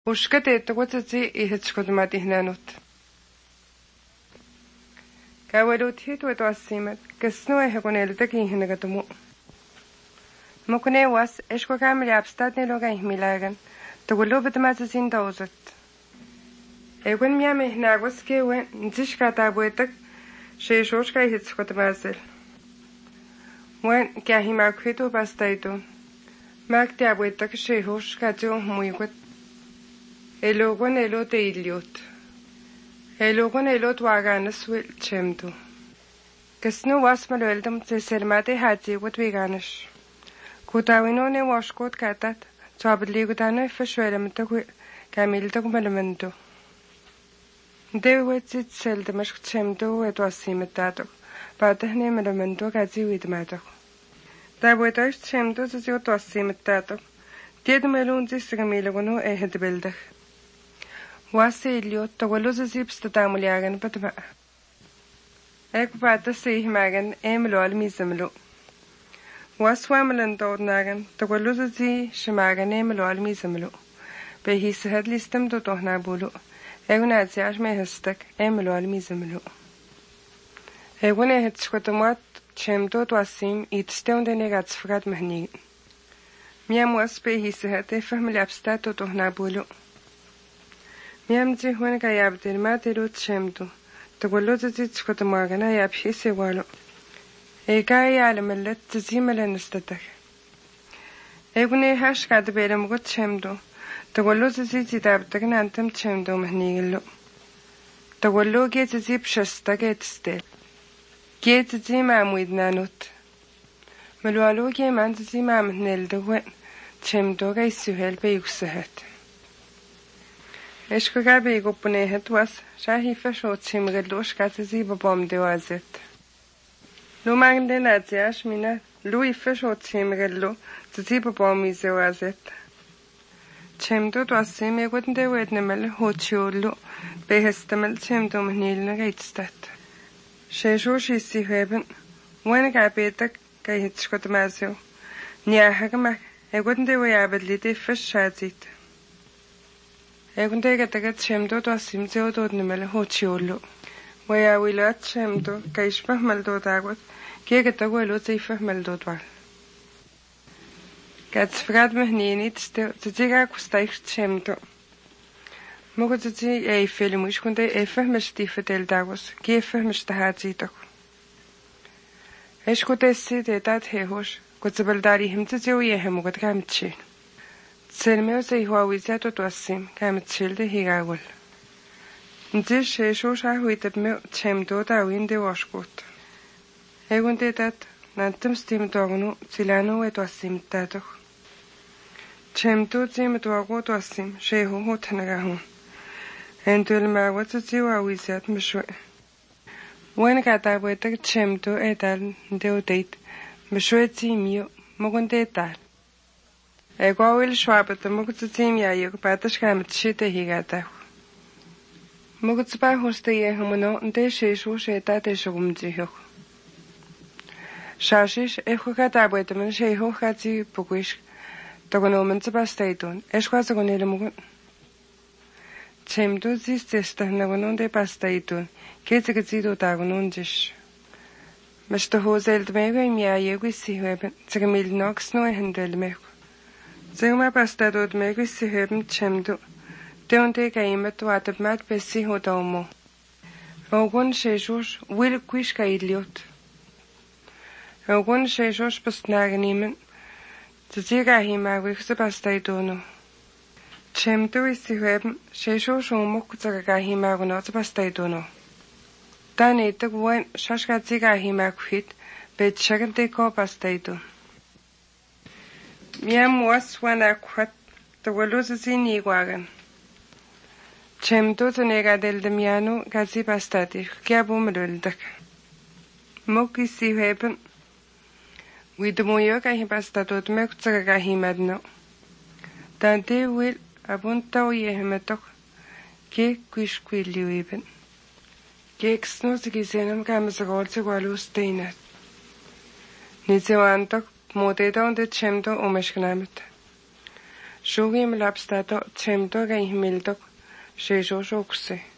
Uskateittaqutati ihitskutmatihnanut. Kawaluthit watuassimat kasnua hekuneltakihinagatumu. Mukune was eshkokamli abstatni loga ihmilagan tagulubitmatasin tauzat. Egun miam ihnagwas kewen ntishkatabuetak sheishoshka ihitskutmazil. Wen kahimakhitu bastaitun. Makti abuetak sheishoshka tio muikwat. Elogon elot eiliot. Elogon elot waganas wil chemdu. Kasnu was malueldum tselmate hati wat veganish. Kutawino ne washkot katat. Twabli gutano fashwelamta kamilta kumalamento. Dewet sit seldamash chemdu et wasimetato. Patahne malamento kazi widmato. Dabwetash chemdu zio wasimetato. Tied melun zisgamilagunu ehedbildah. Wasi iliot tawaluz zipsta tamuliagan patma. Ek pata sihmagan emlol mizamlu. Waswamalan dodnagan tawaluz zi shmagan emlol mizamlu. Behis listem do tohna bulu. Eguna ziash mehestak emlol mizamlu. Eguna hetskutamat chemdo twasim itsteun de negatsfrat mahni. Miam was behis efahmli abstato tohna bulu. Miamji huan kayabdir matirut shemdu. Taguluz zitskutmagana yabhisi walu. Egay alamallat zimalan istatak. Egune hash kadbelam gut shemdu. Taguluz zitidabtak nantam shemdu mahnigillu. Tagullu get zip shastak etstel. Get zima muidnanut. Malwalu ge man zima mahnelduwen. Shemdu gay suhel beyuksahat. Eshkogabe gopunehet was shahi fashot simgelush katzi babom dewazet. Lumangde naziash mina lui fashot simgelu tzi babom izewazet. Chemdo twasim egwende wednemel hochiolu behestemel chemdo mnilna geitstat. Shesho shisi heben wen gabetak gehitskot mazio. Niahagmak egwende weyabedlite fashazit. Egunde gatagat chemdo twasim zeodod nimel hochiolu. Waya wilat chemdo kaishpah maldo dagot gegataguelo zeifah maldo dwal. Gatsfrad mehnenit ziziga kustaich chemdo. Mogo zizi eifelimush kunde eifah meshtifa del dagos geifah meshtahazitok. Eshkutessi detat hehosh kutzabaldari himtizio yehemugat gamitshi. Selmeo se huawizato twasim kamitshilde higawal. Nzish shesho shahuitabmeo chemdo dawinde washkot. Egunde tat nantam stim dognu zilano et twasim tatok. Chemdo zim dwago twasim sheho hotnagahun. Endul mawat ziwawizat mshwe. Wen gatawetak chemdo edal deodate mshwe zimio mogunde tal. Egwawil schwabet mugutsim ya yug patash kamitshite higata. Mugutsba hoste yehumono nte sheshu sheta te shugumziho. Shashish ekhukata abwetaman sheho khati pukish togonomen tsabastaitun eshkwazagonele mugun. Chemdo zistesta nagonon de pastaitun ketsigizido tagonon jish. Meshta hozeld mego imya yegwisi weben tsagamil nox no ehendel mego. Zuma pastadod megisi höben chemdu. Deonte kaimet watabmat bessi hodaumo. Ogun sheshosh will quish kailiot. Ogun sheshosh pastnagnimen. Ziziga hima wikse pastaidono. Chemdu isi höben sheshosh umuk zagaga hima gunot pastaidono. Danetag wen shashka ziga hima kuhit bet shagante ko pastaido. Miam was wana kwat tawaluz zini wagan. Chemdo tunega del demiano gazi bastati kya bumeluldak. Moki si heben. Widemoyo kahi bastatot mekutsaga kahi madno. Dante wil abunta o yehemetok ke quishquili weben. Ke xno zigizenam kamazagol zigwalu steinat. Nizewantok Modeda und Chemdo umeshknamet. Shugi malapstato, Chemto, Gaimildo, Shesho Shoxe.